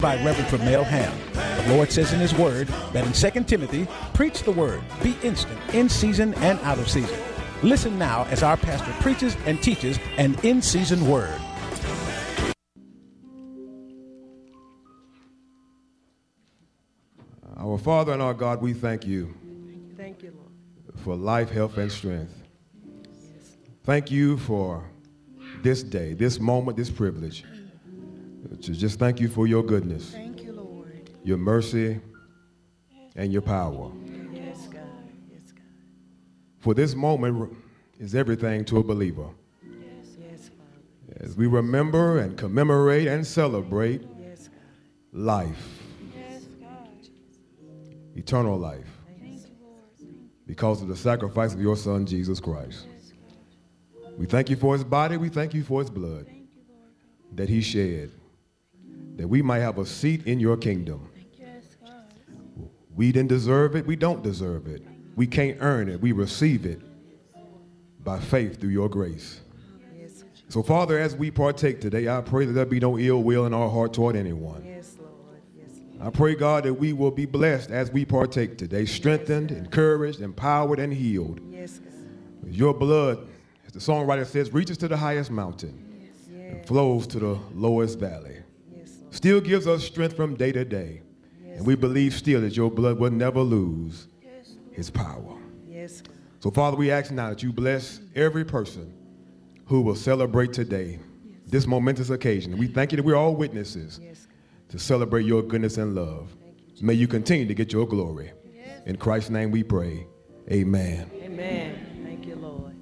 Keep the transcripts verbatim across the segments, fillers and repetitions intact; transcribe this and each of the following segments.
by Reverend Pramel Ham. The Lord says in his word that in Second Timothy, preach the word, be instant, in season and out of season. Listen now as our pastor preaches and teaches an in-season word. Our Father and our God, we thank you. Thank you, Lord. For life, health, and strength. Thank you for this day, this moment, this privilege. To just thank you for your goodness. Thank you, Lord. Your mercy and your power. Yes, God. Yes, God. For this moment is everything to a believer. Yes, yes, Father. As we remember and commemorate and celebrate Yes, God. life. Yes, God. Eternal life. Thank you, Lord. Because of the sacrifice of your Son, Jesus Christ. We thank you for his body. We thank you for his blood that he shed, that we might have a seat in your kingdom. Yes, God. We didn't deserve it. We don't deserve it. We can't earn it. We receive it by faith through your grace. Yes, So, Father, as we partake today, I pray that there be no ill will in our heart toward anyone. yes, Lord. Yes, Lord. I pray, God, that we will be blessed as we partake today, strengthened, encouraged, empowered, and healed. Yes, God. Your blood, as the songwriter says, reaches to the highest mountain Yes, and flows to the lowest valley. yes, Lord. Still gives us strength from day to day. Yes, And we believe still that your blood will never lose yes, his power. yes, God. So, Father, we ask now that you bless every person who will celebrate today, this momentous occasion. We thank you that we're all witnesses Yes, God. to celebrate your goodness and love. May you continue to get your glory. In Christ's name we pray. Amen. Amen. Thank you, Lord.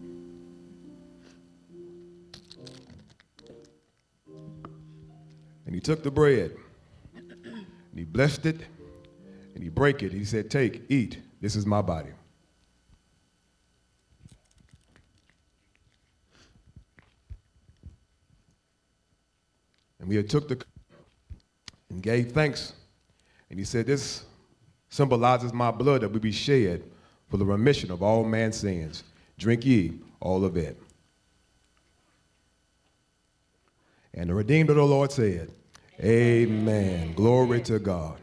And he took the bread, and he blessed it, and he brake it. He said, take, eat. This is my body. And we had took the and gave thanks. And he said, this symbolizes my blood that will be shed for the remission of all man's sins. Drink ye all of it. And the redeemed of the Lord said, amen. Glory to God.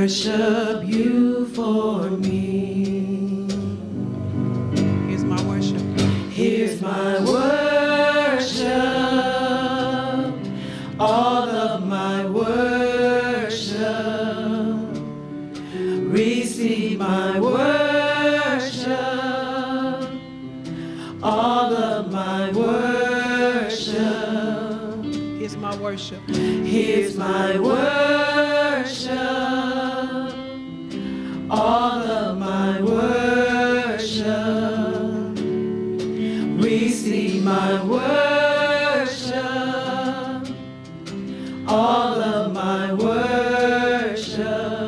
worship you for me. Here's my worship. Here's my worship, all of my worship. Receive my worship, all of my worship. Here's my worship. Here's my worship, all of my worship. Receive my worship, all of my worship.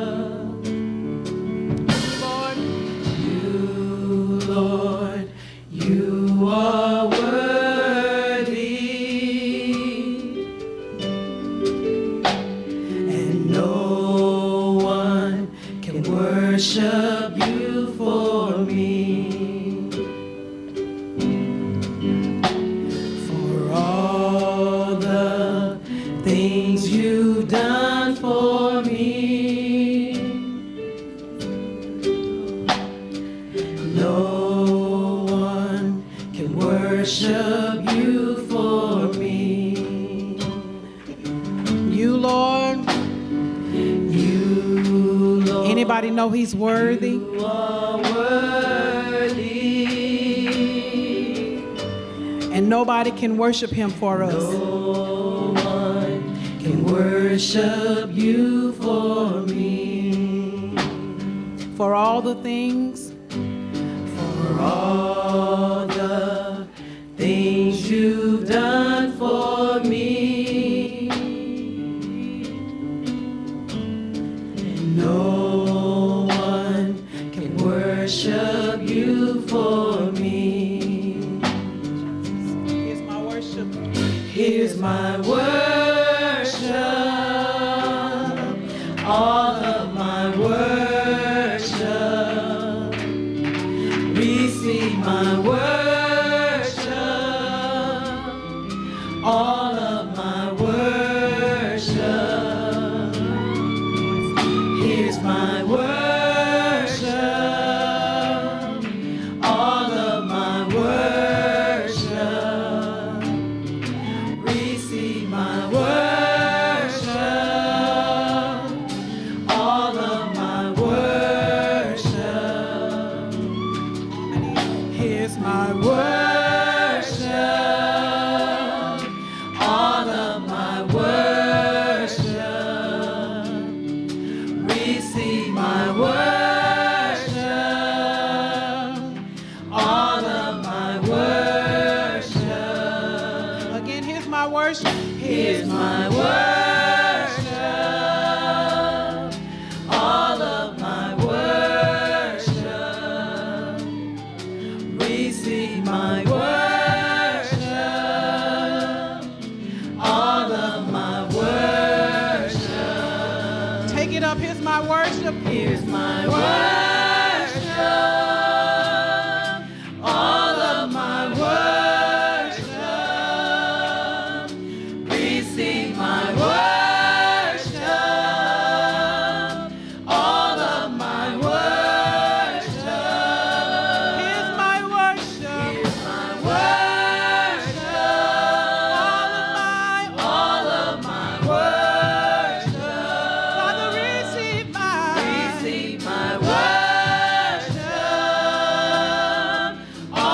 Lord, You, Lord, you are worthy, and no one can worship you for me. For all the things you've done for me, no one can worship you for me. you, Lord. You, Lord, Anybody know he's worthy? you are worthy, And nobody can worship him for us. no one can worship you for me. For all the things, For all the things you've done for me, no one can worship you for me. here's my worship. Here's my worship, all of my worship. Receive my worship, all of my worship. Here's my worship, all of my worship. Receive my worship, all of my worship. Here's my worship. Worship, all of my worship. Receive my worship, all of my worship. Again, here's my worship. Here's my worship, all of my worship. Receive my worship, all of my worship. Take it up. Here's my worship. Here's my worship, all of my worship. Receive my worship, all of my worship. Here's my worship. Here's my worship, All of my, all of my worship. Father, receive my, Receive my worship,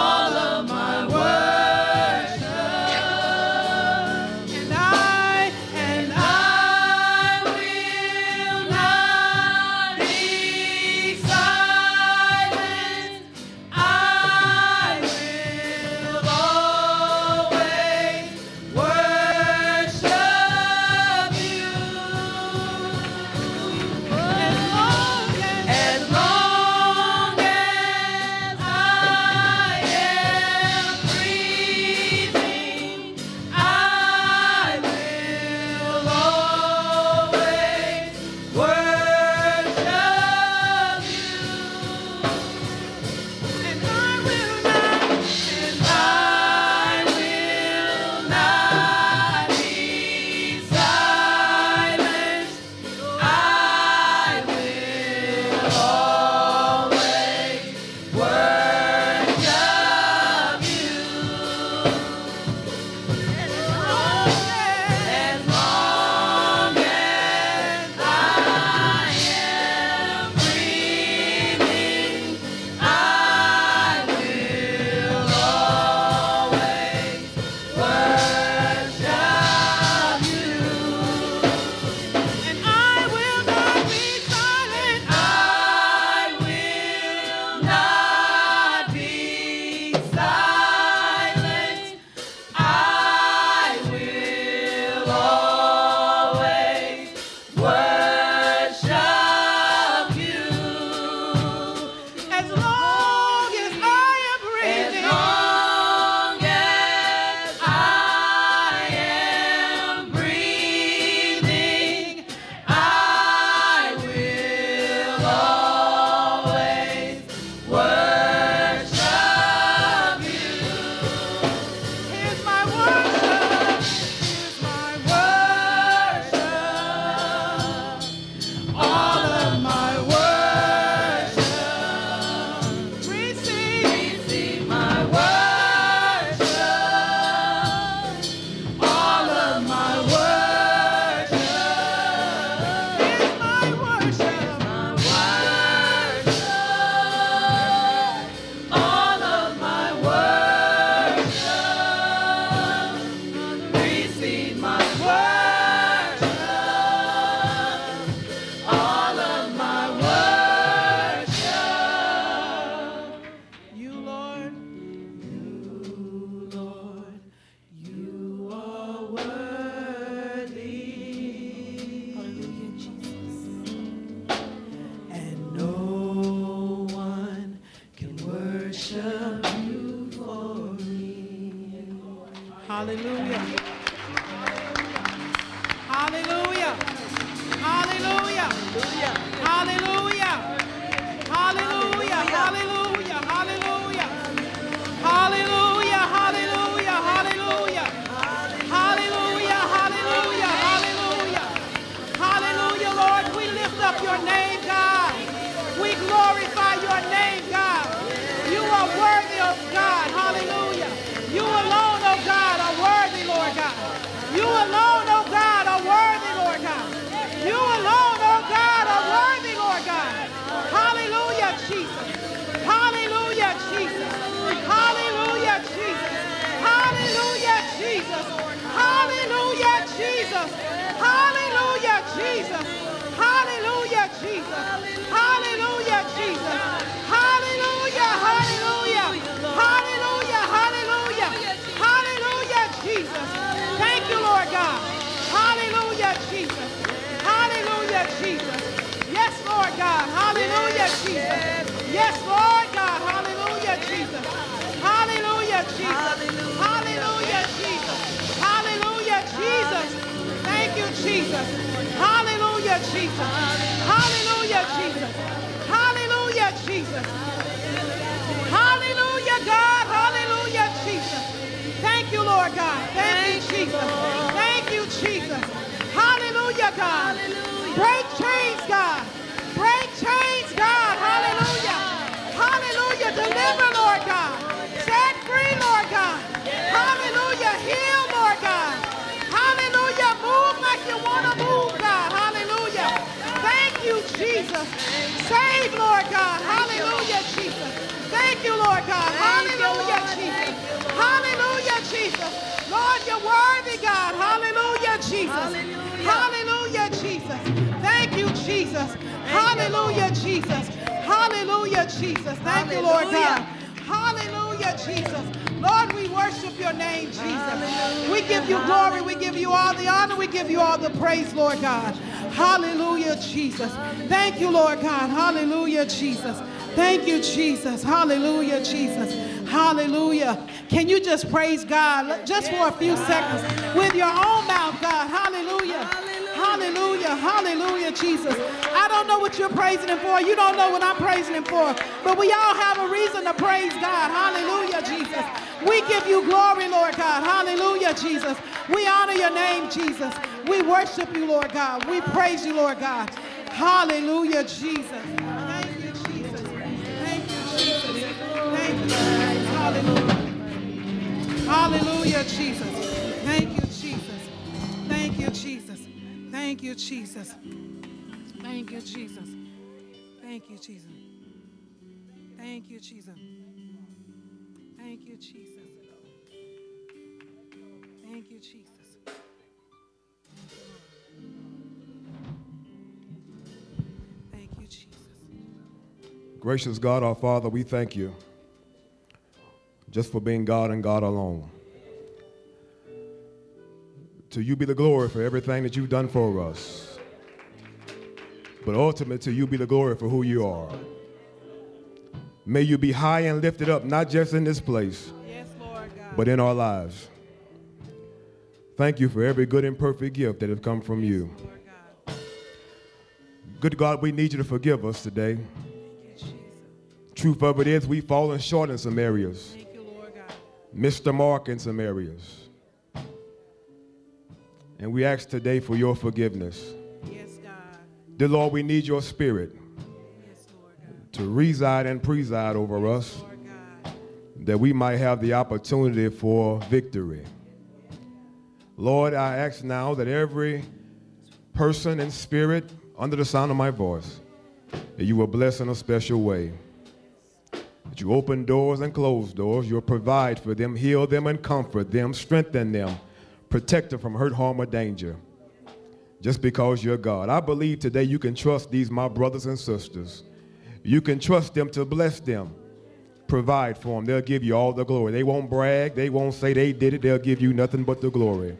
Hallelujah. Hallelujah. Hallelujah. Hallelujah. Hallelujah. Hallelujah. Hallelujah. Hallelujah. Hallelujah. Hallelujah. Hallelujah. Hallelujah. Hallelujah. Hallelujah, Lord. We lift up your name, God. We glorify your name, God. You are worthy, oh God. Hallelujah. You alone, oh God, are worthy, Lord God. You alone, oh God, are worthy, Lord God. You alone, oh God, are worthy, Lord God. Hallelujah, Jesus. Hallelujah, Jesus. Hallelujah, Jesus. Hallelujah, Jesus. Hallelujah, Jesus. Hallelujah, Jesus. Hallelujah, Jesus. Hallelujah, Jesus. Hallelujah, hallelujah. Hallelujah, hallelujah. Hallelujah, Jesus. Thank you, Lord God. Hallelujah, Jesus. Hallelujah, Jesus. Yes, Lord God. Hallelujah, Jesus. Yes, Lord God. Hallelujah, Jesus. Hallelujah, Jesus. Hallelujah, Jesus. Hallelujah, Jesus. Thank you, Jesus. Hallelujah, Jesus. Hallelujah, Jesus. Hallelujah, Jesus. Hallelujah, God. Hallelujah, Jesus. Thank you, Lord God. Thank you, Jesus. Thank you, Jesus. Hallelujah, God. Break chains, God. Break chains, God. Hallelujah. Hallelujah. Deliver, Lord God. Set free, Lord God. Hallelujah. Heal, Lord God. Hallelujah. Move like you want to move, God. Hallelujah. Thank you, Jesus. Save, Lord God. Hallelujah, Jesus. Thank you, Lord God. Hallelujah, Jesus. Hallelujah, Jesus. Lord, you're worthy, God. Hallelujah, Jesus. Hallelujah, Jesus. Thank you, Jesus. Hallelujah, Jesus. Hallelujah, Jesus. Thank you, Lord God. Hallelujah, Jesus. Lord, we worship your name, Jesus. We give you glory. We give you all the honor. We give you all the praise, Lord God. Hallelujah, Jesus. Thank you, Lord God. Hallelujah, Jesus. Thank you, Jesus. Hallelujah, Jesus. Hallelujah. Can you just praise God just for a few seconds with your own mouth, God? Hallelujah. Hallelujah. Hallelujah, Jesus. I don't know what you're praising him for. You don't know what I'm praising him for. But we all have a reason to praise God. Hallelujah, Jesus. We give you glory, Lord God. Hallelujah, Jesus. We honor your name, Jesus. We worship you, Lord God. We praise you, Lord God. Hallelujah, Jesus. Thank you, Jesus. Thank you, Jesus. Thank you, Jesus. Hallelujah. Hallelujah, Jesus. Thank you, Jesus. Thank you, Jesus. Thank you, Jesus. Thank you, Jesus. Thank you, Jesus. Thank you, Jesus. Thank you, Jesus. Thank you, Jesus. Thank you, Jesus. Gracious God, our Father, we thank you just for being God and God alone. To you be the glory for everything that you've done for us. But ultimately, to you be the glory for who you are. May you be high and lifted up, not just in this place, Yes, Lord God. but in our lives. Thank you for every good and perfect gift that has come from you. Lord God. Good God, we need you to forgive us today. Thank you, Jesus. Truth of it is, we've fallen short in some areas, Thank you, Lord God. missed the mark in some areas. And we ask today for your forgiveness. Yes, God. Dear Lord, we need your spirit Yes, Lord God. to reside and preside over us, Lord God. that we might have the opportunity for victory. Lord, I ask now that every person and spirit under the sound of my voice, that you will bless in a special way. That you open doors and close doors, you'll provide for them, heal them and comfort them, strengthen them, protect them from hurt, harm, or danger. Just because you're God. I believe today you can trust these, my brothers and sisters. You can trust them to bless them, provide for them. They'll give you all the glory. They won't brag. They won't say they did it. They'll give you nothing but the glory.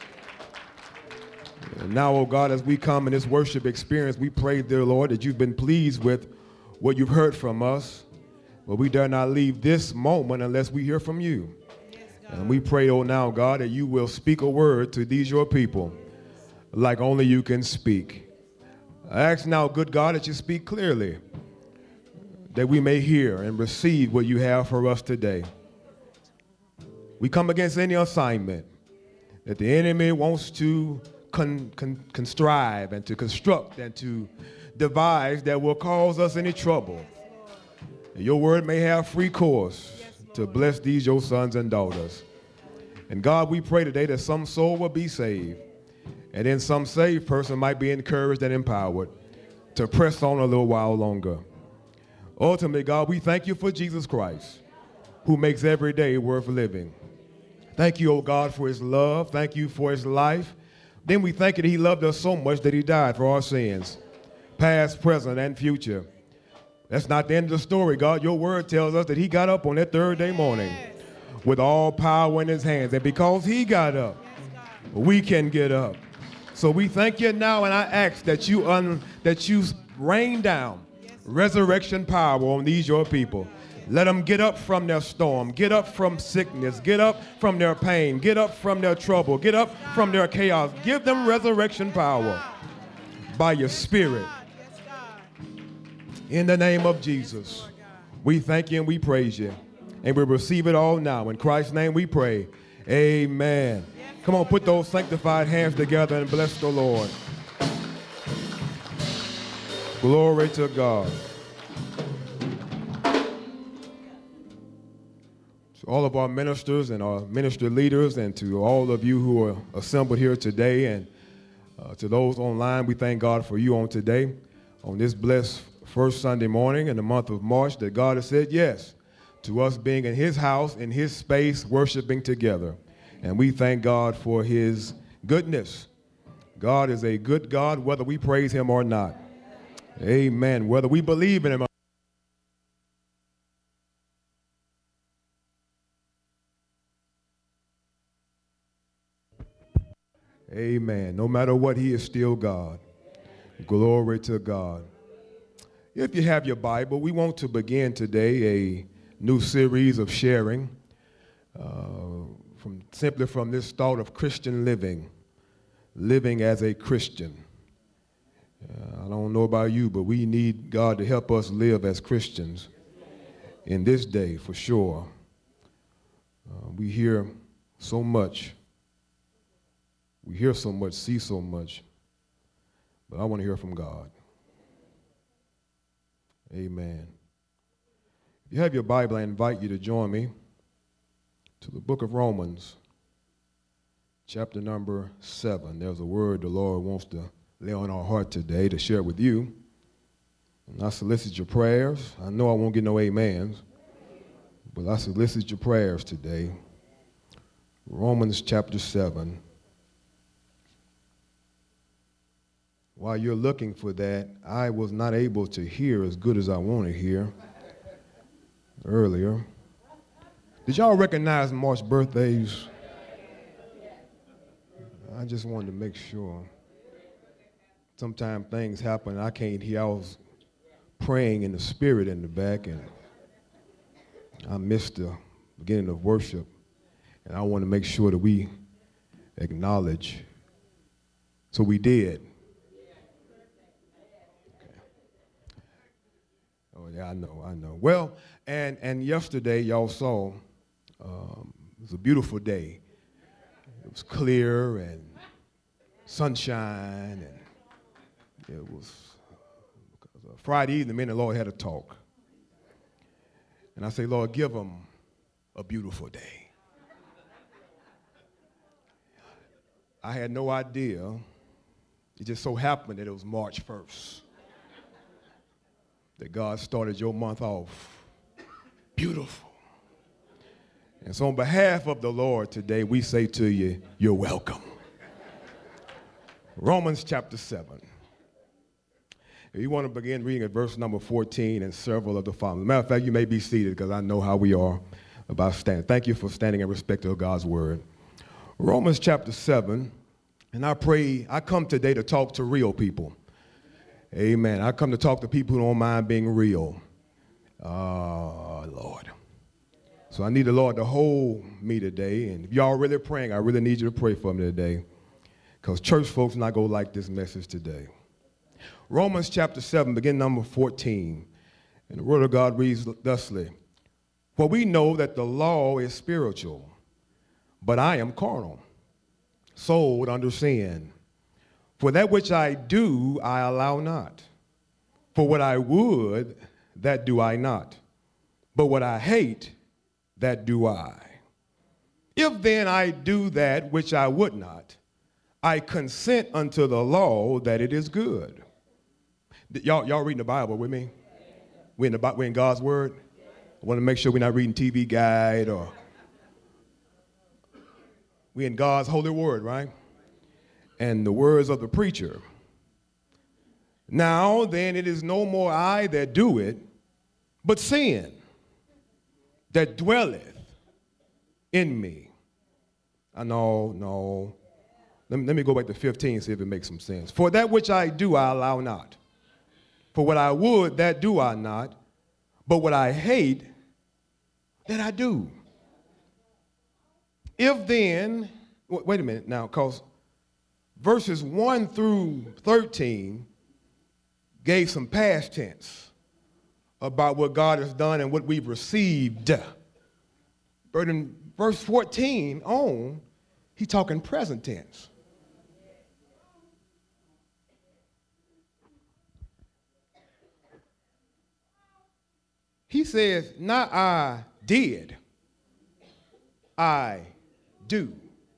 And now, oh God, as we come in this worship experience, we pray, dear Lord, that you've been pleased with what you've heard from us. But we dare not leave this moment unless we hear from you. And we pray, oh now, God, that you will speak a word to these your people like only you can speak. I ask now, good God, that you speak clearly, that we may hear and receive what you have for us today. We come against any assignment that the enemy wants to con- con- constrive and to construct and to devise that will cause us any trouble. Your word may have free course to bless these your sons and daughters. And God, we pray today that some soul will be saved, and then some saved person might be encouraged and empowered to press on a little while longer. Ultimately, God, we thank you for Jesus Christ, who makes every day worth living. Thank you, oh God, for his love. Thank you for his life. Then we thank you that he loved us so much that he died for our sins, past, present, and future. That's not the end of the story, God. Your word tells us that he got up on that third day morning with all power in his hands. And because he got up, we can get up. So we thank you now, and I ask that you un, that you rain down resurrection power on these your people. Let them get up from their storm, get up from sickness, get up from their pain, get up from their trouble, get up from their chaos. Give them resurrection power by your spirit. In the name of Jesus, we thank you and we praise you. And we receive it all now. In Christ's name we pray. Amen. Come on, put those sanctified hands together and bless the Lord. Glory to God. To all of our ministers and our minister leaders, and to all of you who are assembled here today, and uh, to those online, we thank God for you on today, on this blessed first Sunday morning in the month of March, that God has said yes to us being in his house, in his space, worshiping together. And we thank God for his goodness. God is a good God, whether we praise him or not. Amen. Whether we believe in him or not. Amen. No matter what, he is still God. Glory to God. If you have your Bible, we want to begin today a new series of sharing uh, from simply from this thought of Christian living, living as a Christian. Uh, I don't know about you, but we need God to help us live as Christians in this day for sure. Uh, we hear so much. We hear so much, see so much, but I want to hear from God. Amen. If you have your Bible, I invite you to join me to the book of Romans, chapter number seven. There's a word the Lord wants to lay on our heart today to share with you. And I solicit your prayers. I know I won't get no amens, but I solicit your prayers today. Romans chapter seven. While you're looking for that, I was not able to hear as good as I want to hear earlier. Did y'all recognize March birthdays? I just wanted to make sure. Sometimes things happen, I can't hear. I was praying in the spirit in the back, and I missed the beginning of worship. And I want to make sure that we acknowledge. So we did. Oh, yeah, I know, I know. Well, and, and yesterday, y'all saw, um, it was a beautiful day. It was clear and sunshine, and it was Friday evening, me and the Lord had a talk. And I say, Lord, give them a beautiful day. I had no idea. It just so happened that it was March first. That God started your month off beautiful. And so on behalf of the Lord today, we say to you, you're welcome. Romans chapter seven. If you want to begin reading at verse number fourteen and several of the following. Matter of fact, you may be seated because I know how we are about standing. Thank you for standing in respect of God's word. Romans chapter seven, and I pray, I come today to talk to real people. Amen. I come to talk to people who don't mind being real. Uh, Lord. So I need the Lord to hold me today. And if y'all really praying, I really need you to pray for me today, because church folks not going to like this message today. Romans chapter seven, begin number fourteen. And the word of God reads thusly: For we know that the law is spiritual, but I am carnal, sold under sin. For that which I do, I allow not. For what I would, that do I not. But what I hate, that do I. If then I do that which I would not, I consent unto the law that it is good. Y'all, y'all reading the Bible with me? We in, the, we in God's word? I want to make sure we're not reading T V Guide or... We in God's holy word, right? And the words of the preacher. Now then it is no more I that do it, but sin that dwelleth in me. I know, no. Let me, let me go back to fifteen, see if it makes some sense. For that which I do, I allow not. For what I would, that do I not. But what I hate, that I do. If then, wait a minute now, because verses one through thirteen gave some past tense about what God has done and what we've received. But in verse fourteen on, he's talking present tense. He says, not I did, I do.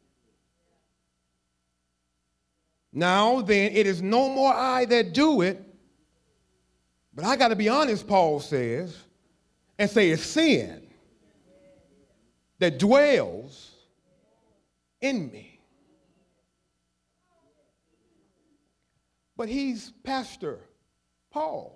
Now then, it is no more I that do it, but I got to be honest, Paul says, and say it's sin that dwells in me. But he's Pastor Paul.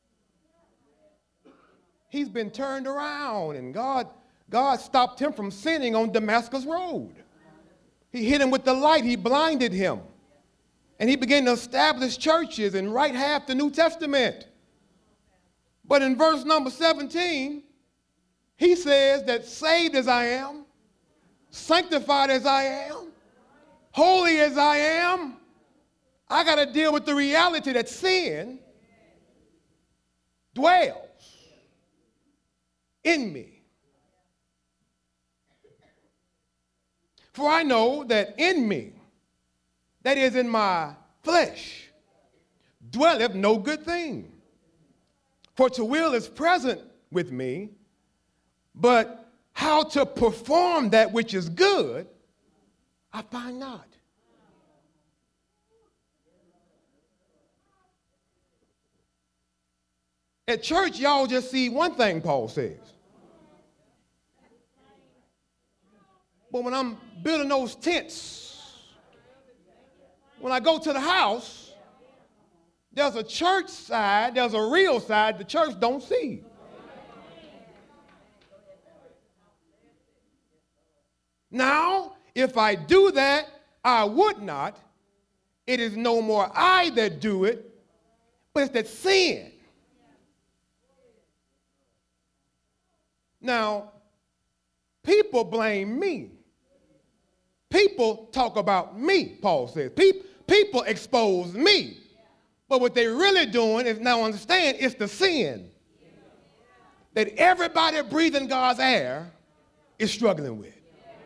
He's been turned around, and God, God stopped him from sinning on Damascus Road. He hit him with the light. He blinded him. And he began to establish churches and write half the New Testament. But in verse number seventeen, he says that saved as I am, sanctified as I am, holy as I am, I got to deal with the reality that sin dwells in me. For I know that in me, that is in my flesh, dwelleth no good thing. For to will is present with me, but how to perform that which is good, I find not. At church, y'all just see one thing Paul says. But when I'm building those tents, when I go to the house, there's a church side, there's a real side the church don't see. Now, if I do that, I would not. It is no more I that do it, but it's that sin. Now, people blame me. People talk about me, Paul says. Pe- people expose me. But what they're really doing is now understand it's the sin that everybody breathing God's air is struggling with.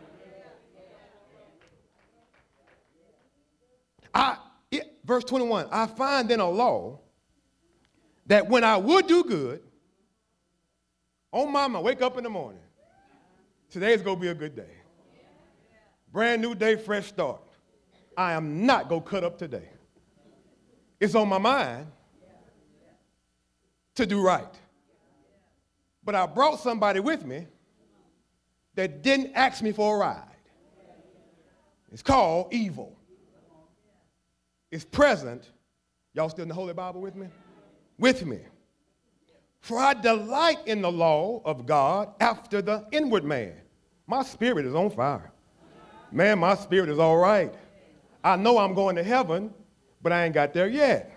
I, it, verse twenty-one, I find in a law that when I would do good, oh mama, wake up in the morning. Today's going to be a good day. Brand new day, fresh start. I am not going to cut up today. It's on my mind to do right. But I brought somebody with me that didn't ask me for a ride. It's called evil. It's present. Y'all still in the Holy Bible with me? With me. For I delight in the law of God after the inward man. My spirit is on fire. Man, my spirit is all right. I know I'm going to heaven, but I ain't got there yet.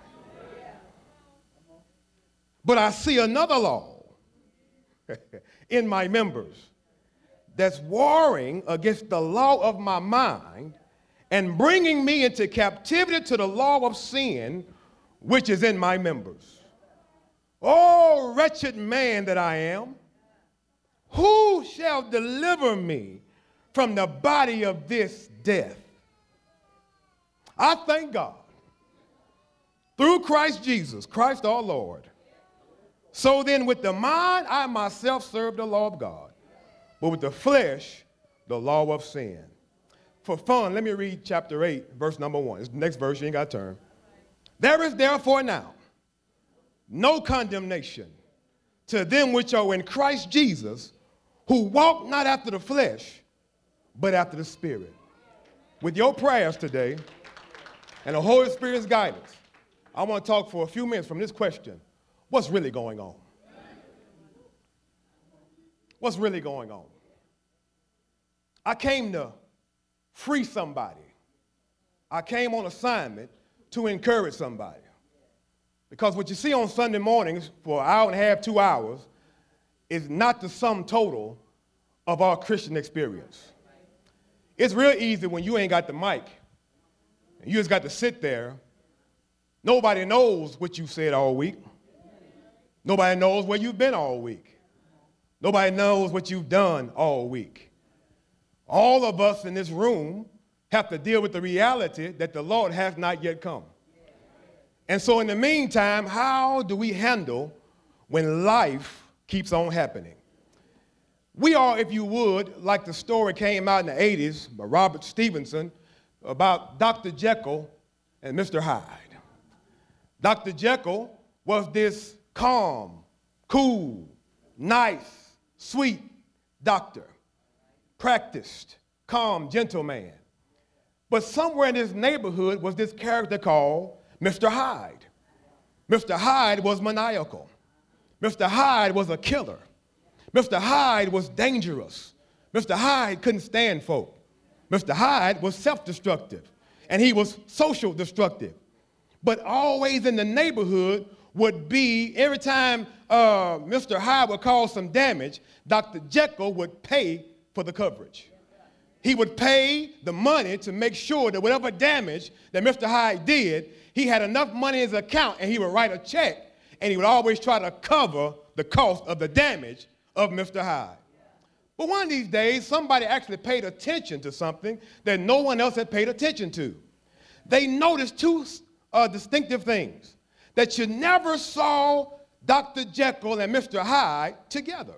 But I see another law in my members, that's warring against the law of my mind and bringing me into captivity to the law of sin, which is in my members. Oh, wretched man that I am, who shall deliver me from the body of this death? I thank God through Christ Jesus, Christ our Lord. So then with the mind, I myself serve the law of God, but with the flesh, the law of sin. For fun, let me read chapter eight, verse number one. It's the next verse, you ain't got to turn. There is therefore now no condemnation to them which are in Christ Jesus, who walk not after the flesh, but after the Spirit. With your prayers today and the Holy Spirit's guidance, I want to talk for a few minutes from this question. What's really going on? What's really going on? I came to free somebody. I came on assignment to encourage somebody. Because what you see on Sunday mornings for an hour and a half, two hours, is not the sum total of our Christian experience. It's real easy when you ain't got the mic and you just got to sit there. Nobody knows what you said all week. Nobody knows where you've been all week. Nobody knows what you've done all week. All of us in this room have to deal with the reality that the Lord has not yet come. And so in the meantime, how do we handle when life keeps on happening? We are, if you would, like the story came out in the eighties by Robert Stevenson about Doctor Jekyll and Mister Hyde. Doctor Jekyll was this calm, cool, nice, sweet doctor, practiced, calm, gentle man. But somewhere in his neighborhood was this character called Mister Hyde. Mister Hyde was maniacal. Mister Hyde was a killer. Mister Hyde was dangerous. Mister Hyde couldn't stand folk. Mister Hyde was self-destructive, and he was social destructive. But always in the neighborhood would be, every time uh, Mister Hyde would cause some damage, Doctor Jekyll would pay for the coverage. He would pay the money to make sure that whatever damage that Mister Hyde did, he had enough money in his account, and he would write a check, and he would always try to cover the cost of the damage of Mister Hyde. But one of these days, somebody actually paid attention to something that no one else had paid attention to. They noticed two uh, distinctive things: that you never saw Doctor Jekyll and Mister Hyde together.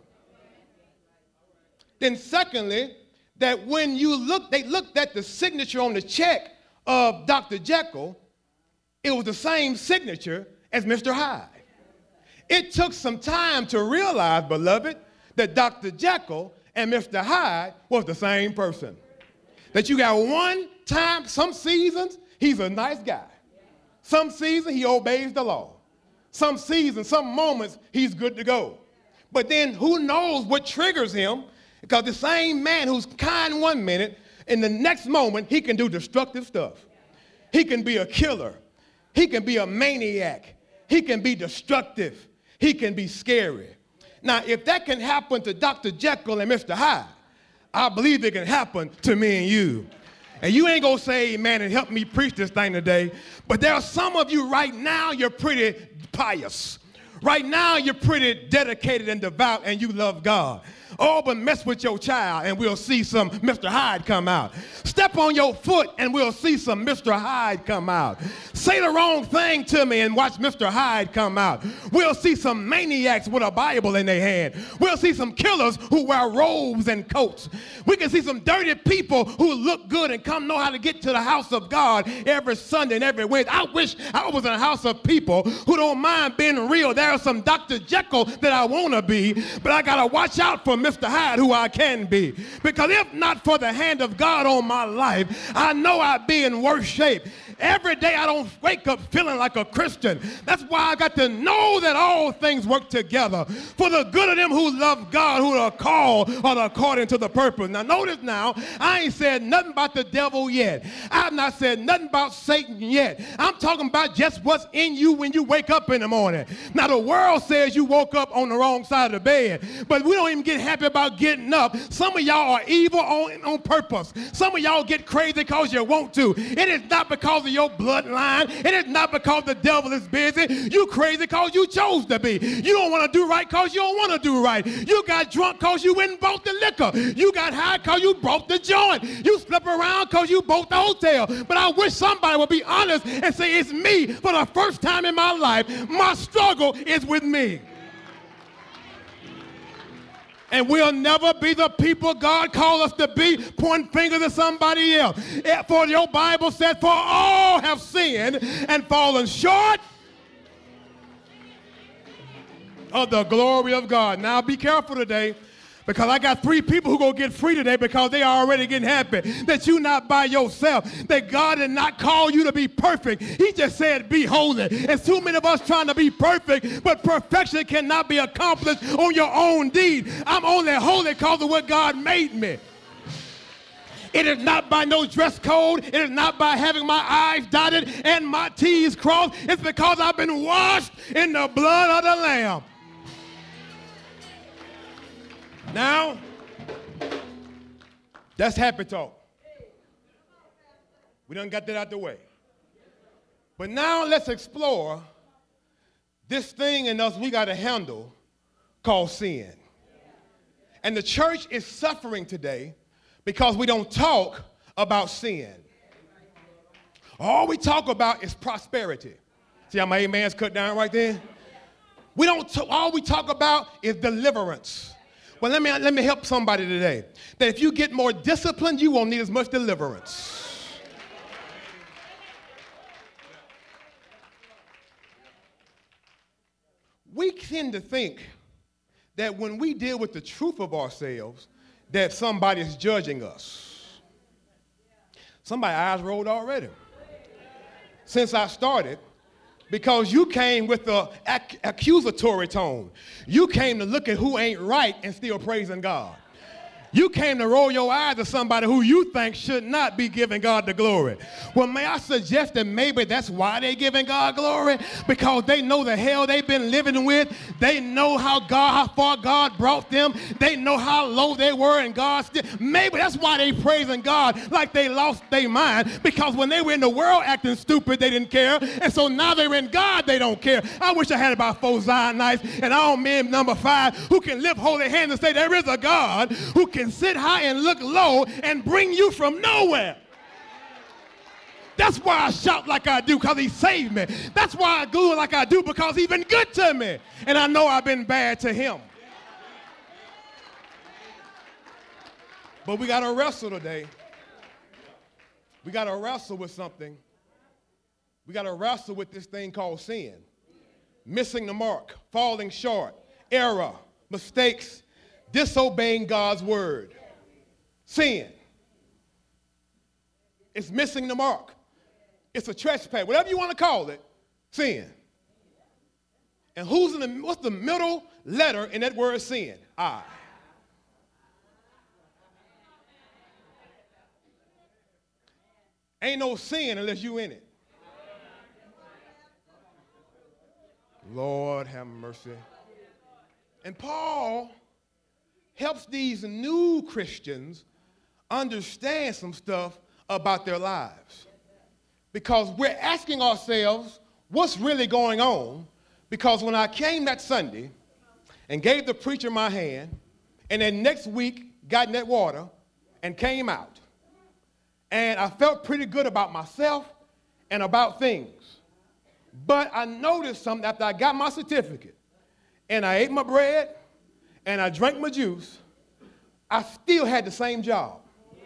Then secondly, that when you look, they looked at the signature on the check of Doctor Jekyll, it was the same signature as Mister Hyde. It took some time to realize, beloved, that Doctor Jekyll and Mister Hyde was the same person. That you got one time, some seasons, he's a nice guy. Some seasons, he obeys the law. Some seasons, some moments, he's good to go. But then who knows what triggers him, because the same man who's kind one minute, in the next moment, he can do destructive stuff. He can be a killer. He can be a maniac. He can be destructive. He can be scary. Now, if that can happen to Doctor Jekyll and Mister Hyde, I believe it can happen to me and you. And you ain't gonna say amen and help me preach this thing today, but there are some of you right now, you're pretty pious. Right now, you're pretty dedicated and devout, and you love God. Oh, but mess with your child, and we'll see some Mister Hyde come out. Step on your foot, and we'll see some Mister Hyde come out. Say the wrong thing to me, and watch Mister Hyde come out. We'll see some maniacs with a Bible in their hand. We'll see some killers who wear robes and coats. We can see some dirty people who look good and come know how to get to the house of God every Sunday and every Wednesday. I wish I was in a house of people who don't mind being real. There are some Doctor Jekyll that I want to be, but I got to watch out for Mister Hyde, who I can be. Because if not for the hand of God on my life, I know I'd be in worse shape. Every day I don't wake up feeling like a Christian. That's why I got to know that all things work together for the good of them who love God, who are called or according to the purpose. Now notice now, I ain't said nothing about the devil yet. I've not said nothing about Satan yet. I'm talking about just what's in you when you wake up in the morning. Now the world says you woke up on the wrong side of the bed, but we don't even get happy about getting up. Some of y'all are evil on, on purpose. Some of y'all get crazy because you want to. It is not because of your bloodline. It is not because the devil is busy. You crazy because you chose to be. You don't want to do right because you don't want to do right. You got drunk because you went and bought the liquor. You got high because you bought the joint. You slept around because you bought the hotel. But I wish somebody would be honest and say, it's me. For the first time in my life, my struggle is with me. And we'll never be the people God called us to be, pointing fingers at somebody else. For your Bible said, for all have sinned and fallen short of the glory of God. Now be careful today, because I got three people who going to get free today because they are already getting happy that you're not by yourself, that God did not call you to be perfect. He just said be holy. And too many of us trying to be perfect, but perfection cannot be accomplished on your own deed. I'm only holy because of what God made me. It is not by no dress code. It is not by having my I's dotted and my T's crossed. It's because I've been washed in the blood of the Lamb. Now, that's happy talk. We done got that out the way. But now let's explore this thing in us we got to handle called sin. And the church is suffering today because we don't talk about sin. All we talk about is prosperity. See how my amen's cut down right there? We don't talk, all we talk about is deliverance. Well, let me, let me help somebody today. That if you get more discipline, you won't need as much deliverance. We tend to think that when we deal with the truth of ourselves, that somebody is judging us. Somebody's eyes rolled already. Since I started, because you came with the ac- accusatory tone. You came to look at who ain't right and still praising God. You came to roll your eyes at somebody who you think should not be giving God the glory. Well, may I suggest that maybe that's why they're giving God glory? Because they know the hell they've been living with. They know how God, how far God brought them. They know how low they were in God's still. Maybe that's why they praising God like they lost their mind. Because when they were in the world acting stupid, they didn't care. And so now they're in God, they don't care. I wish I had about four Zionites and all men number five who can lift holy hands and say there is a God who can can sit high and look low and bring you from nowhere. That's why I shout like I do, because he saved me. That's why I glue like I do, because he's been good to me. And I know I've been bad to him. But we got to wrestle today. We got to wrestle with something. We got to wrestle with this thing called sin. Missing the mark, falling short, error, mistakes, disobeying God's word. Sin. It's missing the mark. It's a trespass. Whatever you want to call it, sin. And who's in the, what's the middle letter in that word sin? I. Ain't no sin unless you in it. Lord have mercy. And Paul helps these new Christians understand some stuff about their lives. Because we're asking ourselves, what's really going on? Because when I came that Sunday and gave the preacher my hand, and then next week got in that water and came out, and I felt pretty good about myself and about things. But I noticed something after I got my certificate, and I ate my bread, and I drank my juice, I still had the same job.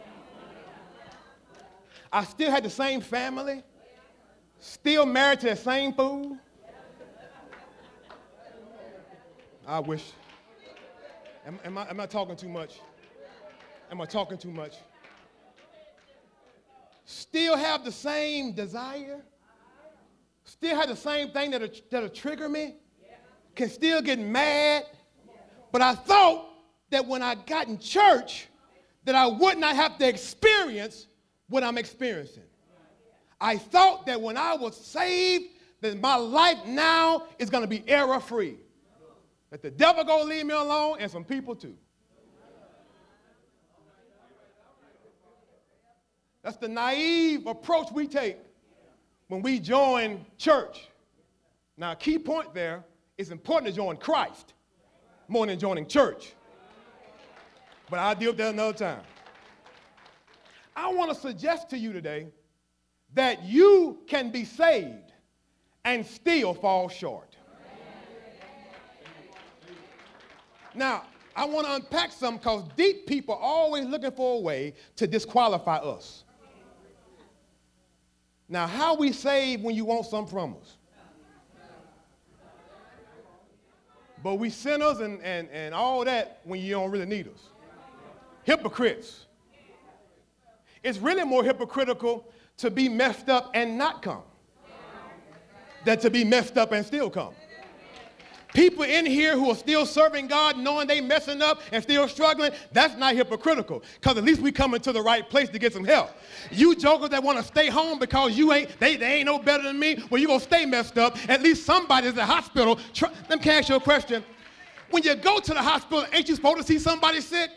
I still had the same family, still married to the same fool. I wish. Am, am, I, am I talking too much? Am I talking too much? still have the same desire, still have the same thing that'll, that'll trigger me, can still get mad. But I thought that when I got in church, that I would not have to experience what I'm experiencing. I thought that when I was saved, that my life now is going to be error-free. That the devil going to leave me alone, and some people too. That's the naive approach we take when we join church. Now, a key point there, it's important to join Christ more than joining church. But I'll deal with that another time. I want to suggest to you today that you can be saved and still fall short. Now, I want to unpack something because deep people are always looking for a way to disqualify us. Now, how we saved when you want something from us? But we sinners and, and, and all that when you don't really need us. Hypocrites. It's really more hypocritical to be messed up and not come than to be messed up and still come. People in here who are still serving God knowing they messing up and still struggling, that's not hypocritical, because at least we coming to the right place to get some help. You jokers that want to stay home because you ain't they, they ain't no better than me, well, you going to stay messed up. At least somebody's in the hospital. Try, let me ask you a question. When you go to the hospital, ain't you supposed to see somebody sick?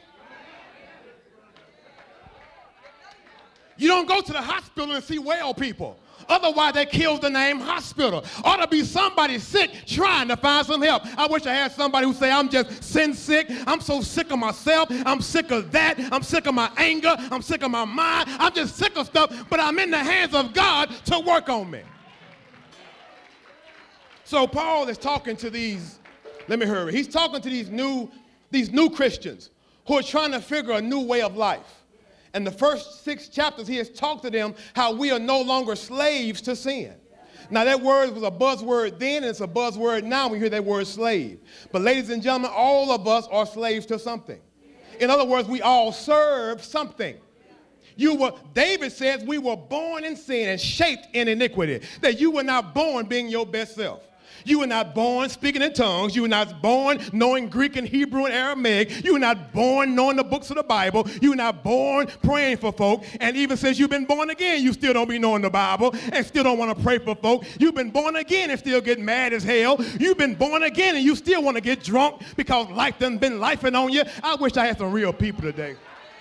You don't go to the hospital and see well people. Otherwise, that kills the name hospital. Ought to be somebody sick trying to find some help. I wish I had somebody who say, I'm just sin sick. I'm so sick of myself. I'm sick of that. I'm sick of my anger. I'm sick of my mind. I'm just sick of stuff, but I'm in the hands of God to work on me. So Paul is talking to these, let me hurry. He's talking to these new, these new Christians who are trying to figure a new way of life. And the first six chapters, he has talked to them how we are no longer slaves to sin. Now, that word was a buzzword then, and it's a buzzword now when you hear that word slave. But ladies and gentlemen, all of us are slaves to something. In other words, we all serve something. You were, David says we were born in sin and shaped in iniquity, that you were not born being your best self. You were not born speaking in tongues. You were not born knowing Greek and Hebrew and Aramaic. You were not born knowing the books of the Bible. You were not born praying for folk. And even since you've been born again, you still don't be knowing the Bible and still don't want to pray for folk. You've been born again and still get mad as hell. You've been born again and you still want to get drunk because life done been lifing on you. I wish I had some real people today.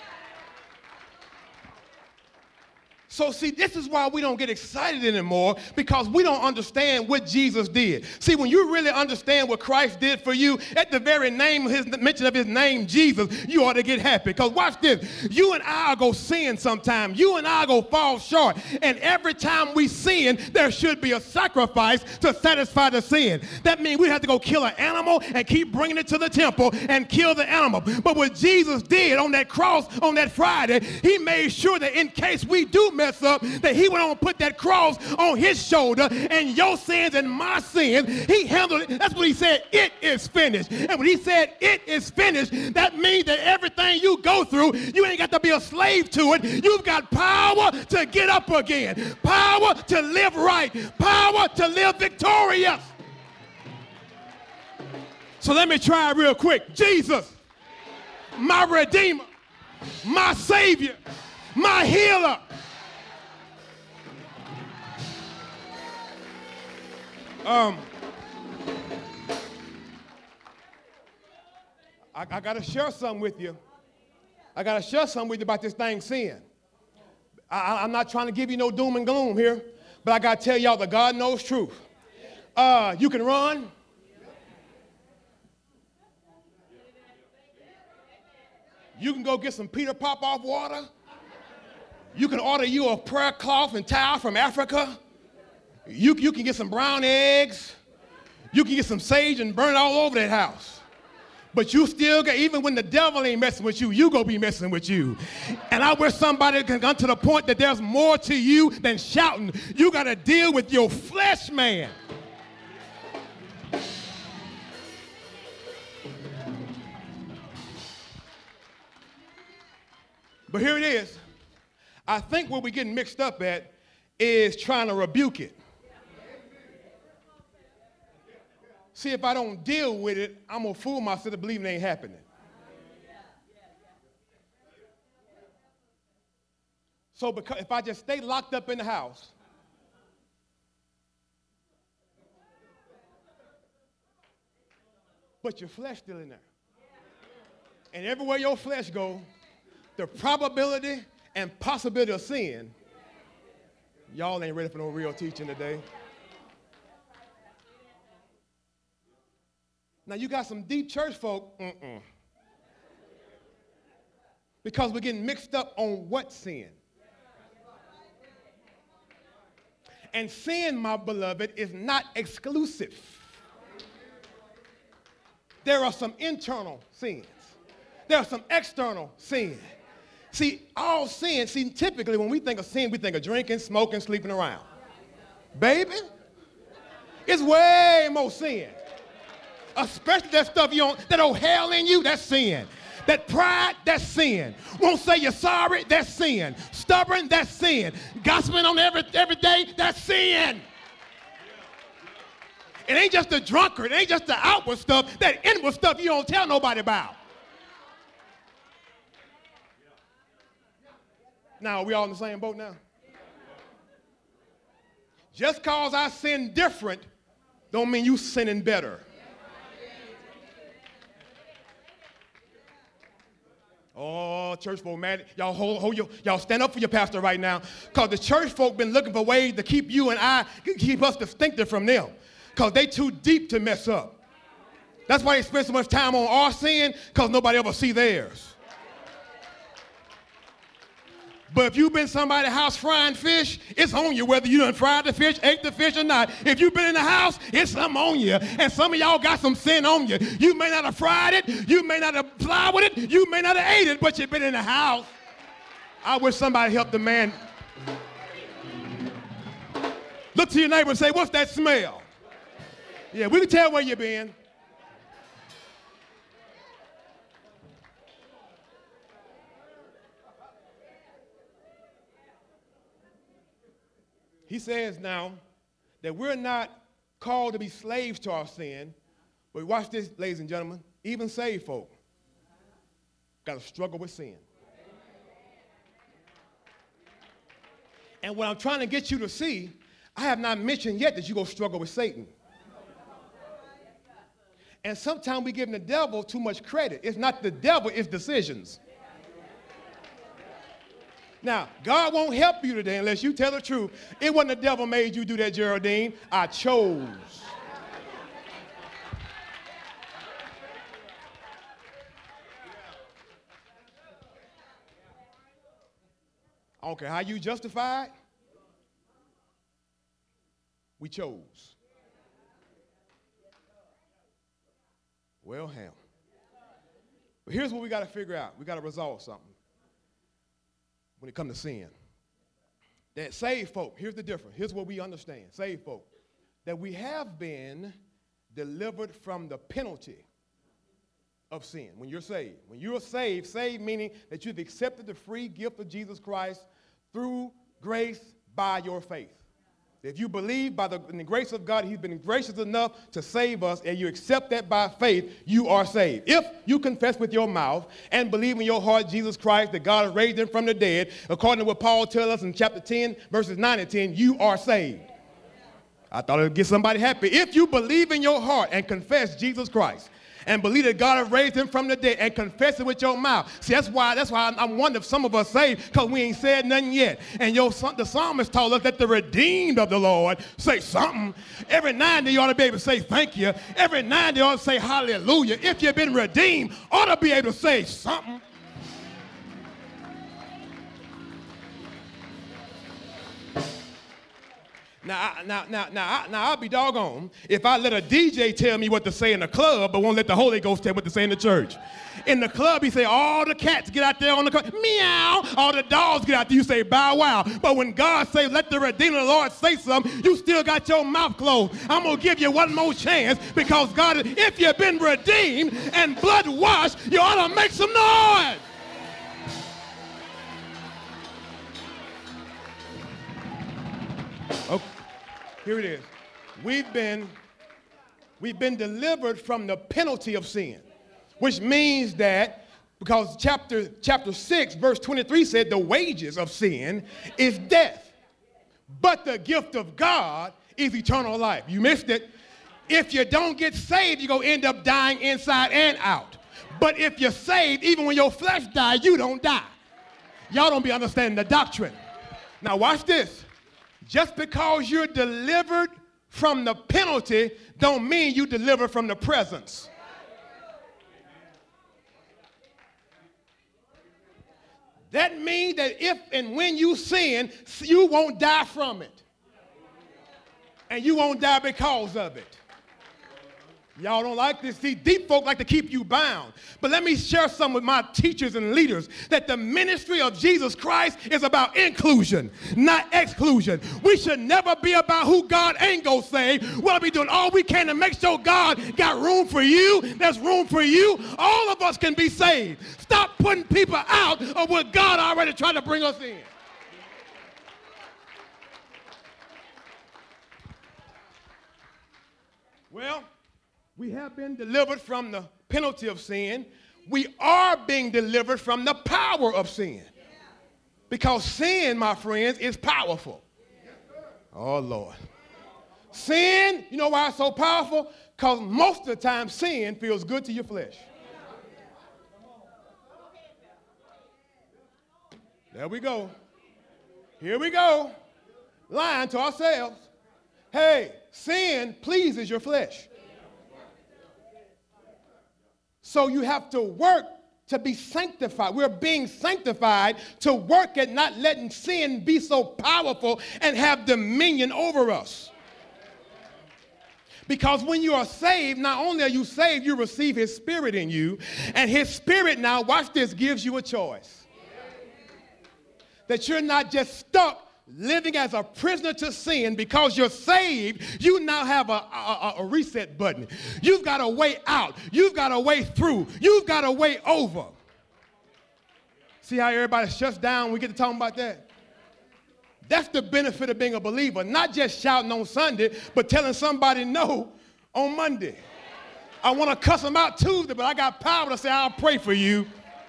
So see, this is why we don't get excited anymore, because we don't understand what Jesus did. See, when you really understand what Christ did for you, at the very name, his mention of his name, Jesus, you ought to get happy. Because watch this, you and I go sin sometime. You and I go fall short. And every time we sin, there should be a sacrifice to satisfy the sin. That means we have to go kill an animal and keep bringing it to the temple and kill the animal. But what Jesus did on that cross on that Friday, he made sure that in case we do mess up, that he went on and put that cross on his shoulder, and your sins and my sins, he handled it. That's what he said, it is finished. And when he said it is finished, that means that everything you go through, you ain't got to be a slave to it. You've got power to get up again, power to live right, power to live victorious. So let me try it real quick. Jesus, my Redeemer, my Savior, my healer. Um, I, I got to share something with you. I got to share something with you about this thing, sin. I, I'm not trying to give you no doom and gloom here, but I got to tell y'all that God knows truth. Uh, you can run. You can go get some Peter Pop-Off water. You can order you a prayer cloth and towel from Africa. You, you can get some brown eggs. You can get some sage and burn it all over that house. But you still got, even when the devil ain't messing with you, you gonna be messing with you. And I wish somebody can come to the point that there's more to you than shouting. You gotta deal with your flesh, man. But here it is. I think where we're getting mixed up at is trying to rebuke it. See, if I don't deal with it, I'm going to fool myself to believe it ain't happening. So because if I just stay locked up in the house, but your flesh still in there. And everywhere your flesh go, the probability and possibility of sin, y'all ain't ready for no real teaching today. Now you got some deep church folk, mm-mm. Because we're getting mixed up on what sin. And sin, my beloved, is not exclusive. There are some internal sins. There are some external sins. See, all sin, see, typically when we think of sin, we think of drinking, smoking, sleeping around. Baby, it's way more sin. Especially that stuff you don't, that old hell in you, that's sin. That pride, that's sin. Won't say you're sorry, that's sin. Stubborn, that's sin. Gossiping on every, every day, that's sin. It ain't just the drunkard. It ain't just the outward stuff. That inward stuff you don't tell nobody about. Now, are we all in the same boat now? Just cause I sin different don't mean you sinning better. Oh, church folk, man, y'all hold, hold your, y'all stand up for your pastor right now, because the church folk been looking for ways to keep you and I, keep us distinctive from them, because they too deep to mess up. That's why they spend so much time on our sin, because nobody ever see theirs. But if you've been somebody's house frying fish, it's on you whether you done fried the fish, ate the fish or not. If you've been in the house, it's something on you. And some of y'all got some sin on you. You may not have fried it. You may not have plowed with it. You may not have ate it, but you've been in the house. I wish somebody helped the man. Look to your neighbor and say, what's that smell? Yeah, we can tell where you've been. He says now that we're not called to be slaves to our sin, but watch this, ladies and gentlemen, even saved folk got to struggle with sin. And what I'm trying to get you to see, I have not mentioned yet that you're going to struggle with Satan. And sometimes we give the devil too much credit. It's not the devil, it's decisions. Now, God won't help you today unless you tell the truth. It wasn't the devil made you do that, Geraldine. I chose. I don't care how you justify it. We chose. Well, hell. But here's what we got to figure out. We got to resolve something. When it comes to sin, that saved folk, here's the difference. Here's what we understand. Saved folk, that we have been delivered from the penalty of sin. When you're saved, when you're saved, saved meaning that you've accepted the free gift of Jesus Christ through grace by your faith. If you believe by the, in the grace of God, he's been gracious enough to save us, and you accept that by faith, you are saved. If you confess with your mouth and believe in your heart Jesus Christ, that God has raised him from the dead, according to what Paul tells us in chapter ten, verses nine and ten, you are saved. I thought it would get somebody happy. If you believe in your heart and confess Jesus Christ, and believe that God has raised him from the dead, and confess it with your mouth. See, that's why that's why I'm wondering if some of us saved, because we ain't said nothing yet. And your, the psalmist told us that the redeemed of the Lord say something. Every now and then you ought to be able to say thank you. Every now and then you ought to say hallelujah. If you've been redeemed, ought to be able to say something. Now, now, now, now, now, I'll be doggone if I let a D J tell me what to say in the club, but won't let the Holy Ghost tell me what to say in the church. In the club, he say, all the cats get out there on the club, meow. All the dogs get out there, you say, bow wow. But when God say, let the Redeemer of the Lord say something, you still got your mouth closed. I'm going to give you one more chance, because God, if you've been redeemed and blood washed, you ought to make some noise. Here it is. We've been, we've been delivered from the penalty of sin, which means that because chapter, chapter six, verse twenty-three said the wages of sin is death, but the gift of God is eternal life. You missed it. If you don't get saved, you're going to end up dying inside and out. But if you're saved, even when your flesh dies, you don't die. Y'all don't be understanding the doctrine. Now watch this. Just because you're delivered from the penalty don't mean you deliver from the presence. That means that if and when you sin, you won't die from it. And you won't die because of it. Y'all don't like this. See, deep folk like to keep you bound. But let me share some with my teachers and leaders that the ministry of Jesus Christ is about inclusion, not exclusion. We should never be about who God ain't gonna save. We'll be doing all we can to make sure God got room for you. There's room for you. All of us can be saved. Stop putting people out of what God already tried to bring us in. Well, we have been delivered from the penalty of sin. We are being delivered from the power of sin. Because sin, my friends, is powerful. Oh, Lord. Sin, you know why it's so powerful? Because most of the time, sin feels good to your flesh. There we go. Here we go. Lying to ourselves. Hey, sin pleases your flesh. So you have to work to be sanctified. We're being sanctified to work at not letting sin be so powerful and have dominion over us. Because when you are saved, not only are you saved, you receive his spirit in you. And his spirit now, watch this, gives you a choice. That you're not just stuck living as a prisoner to sin. Because you're saved, you now have a, a, a reset button. You've got a way out. You've got a way through. You've got a way over. See how everybody shuts down when we get to talking about that? That's the benefit of being a believer. Not just shouting on Sunday, but telling somebody no on Monday. I want to cuss them out Tuesday, but I got power to say I'll pray for you.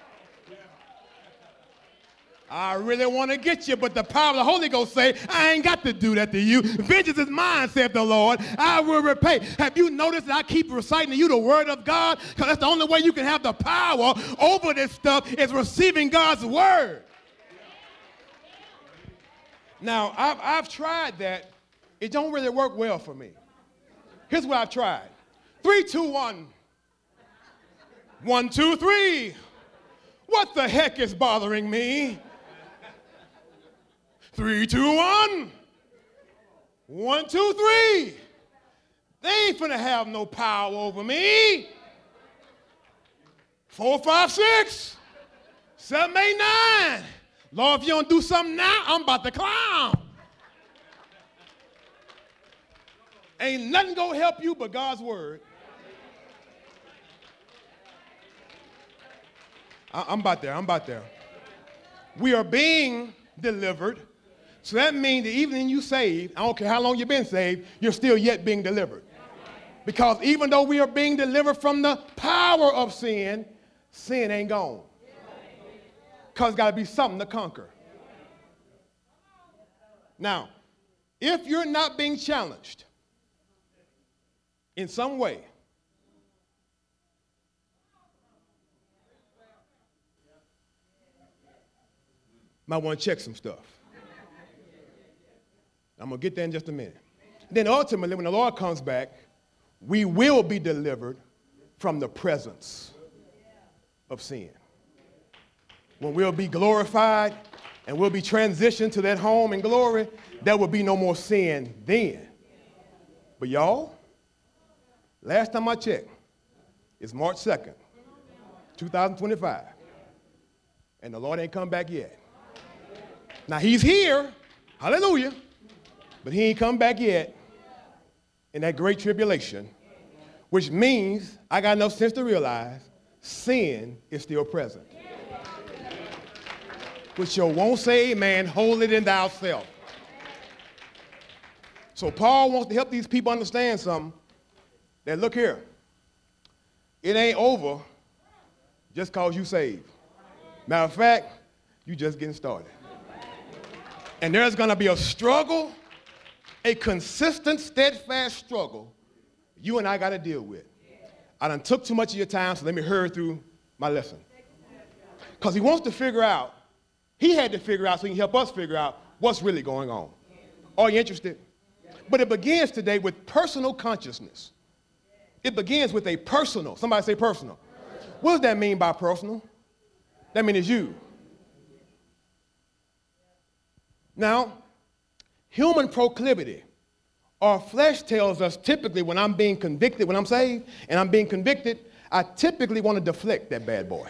I really want to get you, but the power of the Holy Ghost say, I ain't got to do that to you. Vengeance is mine, saith the Lord. I will repay. Have you noticed that I keep reciting to you the word of God? Because that's the only way you can have the power over this stuff is receiving God's word. Now, I've, I've tried that. It don't really work well for me. Here's what I've tried. Three, two, one. One, two, three. What the heck is bothering me? Three, two, one. One, two, three. They ain't finna have no power over me. Four, five, six. Seven, eight, nine. Lord, if you don't do something now, I'm about to clown. Ain't nothing gonna help you but God's word. I'm about there, I'm about there. We are being delivered. So that means that even when you saved, I don't care how long you've been saved, you're still yet being delivered. Because even though we are being delivered from the power of sin, sin ain't gone. Because it's got to be something to conquer. Now, if you're not being challenged in some way, might want to check some stuff. I'm going to get there in just a minute. Then ultimately, when the Lord comes back, we will be delivered from the presence of sin. When we'll be glorified and we'll be transitioned to that home in glory, there will be no more sin then. But y'all, last time I checked, it's March second, two thousand twenty-five. And the Lord ain't come back yet. Now, he's here, hallelujah, but he ain't come back yet in that great tribulation, which means I got enough sense to realize sin is still present. Which you won't say amen, hold it in thyself. So Paul wants to help these people understand something. That look here, it ain't over just cause you saved. Matter of fact, you just getting started. And there's gonna be a struggle, a consistent, steadfast struggle you and I gotta deal with. I done took too much of your time, so let me hurry through my lesson. Because he wants to figure out, he had to figure out so he can help us figure out what's really going on. Are you interested? But it begins today with personal consciousness. It begins with a personal. Somebody say personal. What does that mean by personal? That means it's you. Now, human proclivity, our flesh tells us typically when I'm being convicted, when I'm saved and I'm being convicted, I typically want to deflect that bad boy.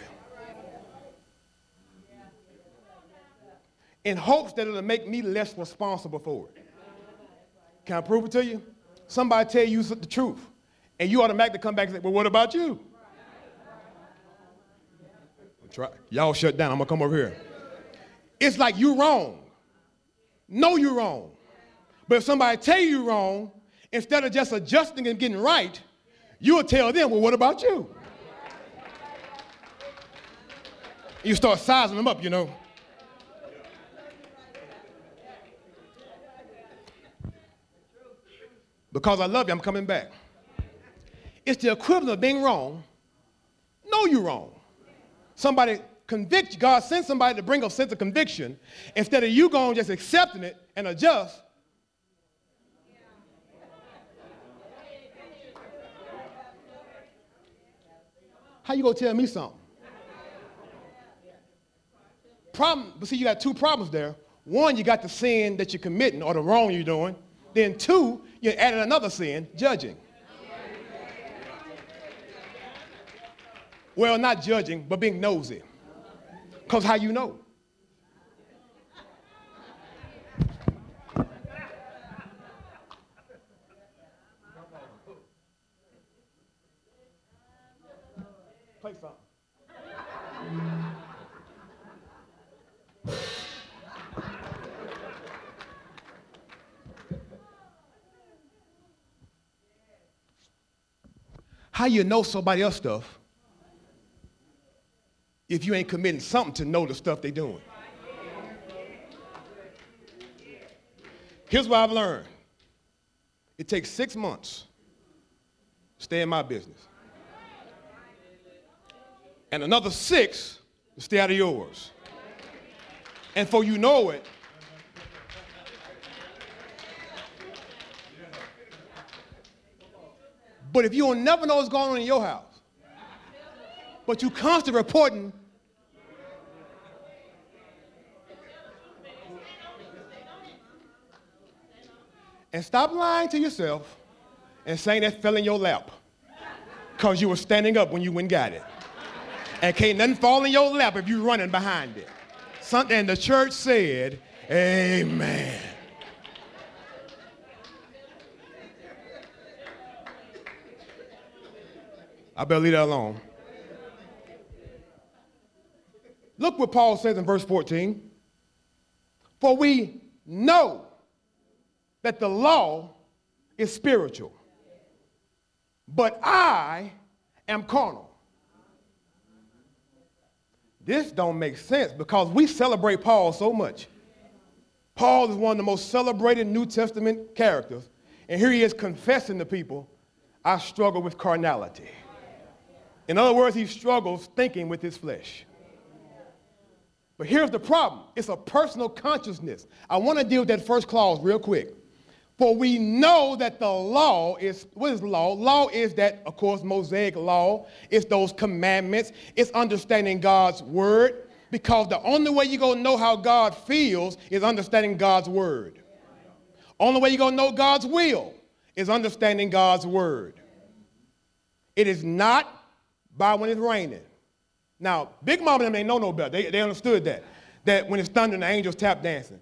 In hopes that it'll make me less responsible for it. Can I prove it to you? Somebody tell you the truth, and you automatically come back and say, well, what about you? Try. Y'all shut down. I'm going to come over here. It's like you're wrong. No, you're wrong. But if somebody tell you you're wrong, instead of just adjusting and getting right, you'll tell them, well, what about you? You start sizing them up, you know. Because I love you, I'm coming back. It's the equivalent of being wrong. No, you're wrong. Somebody convict, God sends somebody to bring a sense of conviction. Instead of you going just accepting it and adjust. How you gonna tell me something? Problem, but see, you got two problems there. One, you got the sin that you're committing or the wrong you're doing. Then two, you added another sin, judging. Well, not judging, but being nosy. Because how you know? Play something. How you know somebody else's stuff if you ain't committing something to know the stuff they doing? Here's what I've learned. It takes six months to stay in my business. And another six to stay out of yours. And for you know it, but if you don't never know what's going on in your house, but you constantly reporting, and stop lying to yourself and saying that fell in your lap because you were standing up when you went and got it. And can't nothing fall in your lap if you're running behind it. Something the church said, amen. I better leave that alone. Look what Paul says in verse fourteen. For we know that the law is spiritual, but I am carnal. This don't make sense because we celebrate Paul so much. Paul is one of the most celebrated New Testament characters, and here he is confessing to people, I struggle with carnality. In other words, he struggles thinking with his flesh. But here's the problem. It's a personal consciousness. I want to deal with that first clause real quick. For we know that the law is, what is law? Law is that, of course, Mosaic law. It's those commandments. It's understanding God's word. Because the only way you're going to know how God feels is understanding God's word. Only way you're going to know God's will is understanding God's word. It is not by when it's raining. Now, Big Mama and them ain't know no better. They, they understood that. That when it's thundering, the angels tap dancing.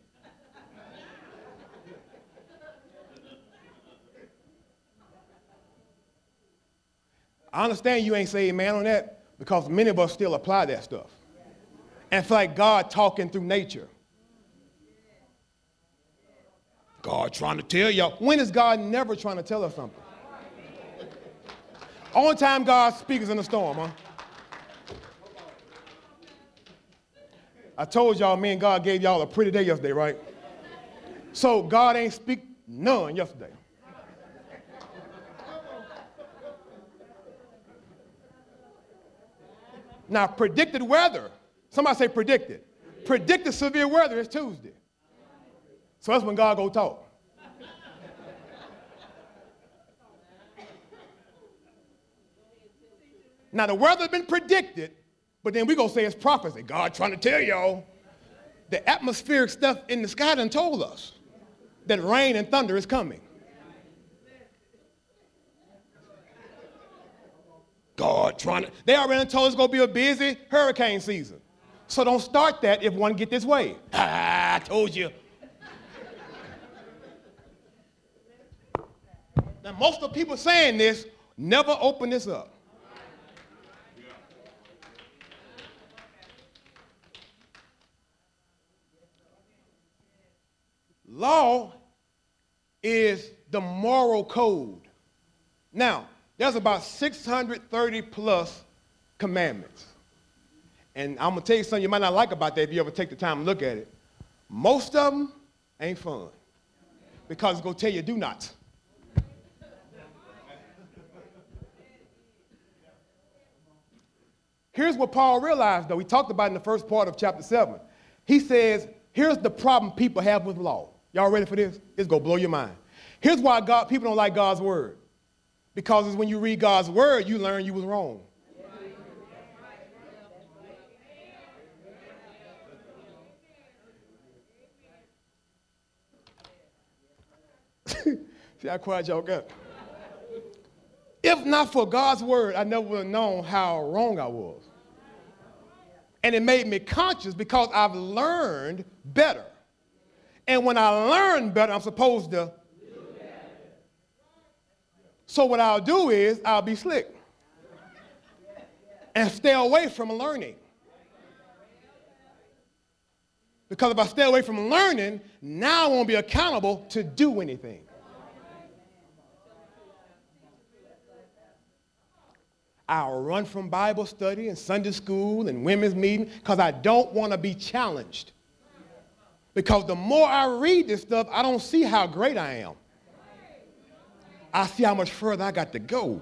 I understand you ain't saying amen on that because many of us still apply that stuff. And feel like God talking through nature. God trying to tell y'all. When is God never trying to tell us something? Only time God speaks is in a storm, huh? I told y'all, me and God gave y'all a pretty day yesterday, right? So God ain't speak none yesterday. Now, predicted weather. Somebody say predicted. Predicted severe weather is Tuesday. So that's when God go talk. Now, the weather's been predicted, but then we gonna say it's prophecy. God trying to tell y'all. The atmospheric stuff in the sky done told us that rain and thunder is coming. God trying to, they already done told us it's gonna be a busy hurricane season. So don't start that if one get this way. Ah, I told you. Now, most of the people saying this never open this up. Law is the moral code. Now, there's about six hundred thirty plus commandments. And I'm going to tell you something you might not like about that if you ever take the time to look at it. Most of them ain't fun because it's going to tell you do not. Here's what Paul realized, though. He talked about it in the first part of chapter seven. He says, here's the problem people have with law. Y'all ready for this? It's going to blow your mind. Here's why God, people don't like God's word. Because it's when you read God's word, you learn you was wrong. See how quiet y'all got? If not for God's word, I never would have known how wrong I was. And it made me conscious because I've learned better. And when I learn better, I'm supposed to do better. So what I'll do is I'll be slick and stay away from learning. Because if I stay away from learning, now I won't be accountable to do anything. I'll run from Bible study and Sunday school and women's meeting because I don't want to be challenged. Because the more I read this stuff, I don't see how great I am. I see how much further I got to go.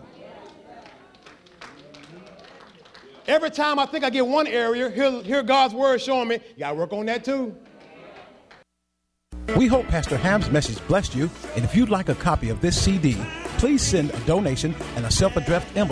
Every time I think I get one area, hear, hear God's word showing me, you got to work on that too. We hope Pastor Ham's message blessed you, and if you'd like a copy of this C D, please send a donation and a self-addressed envelope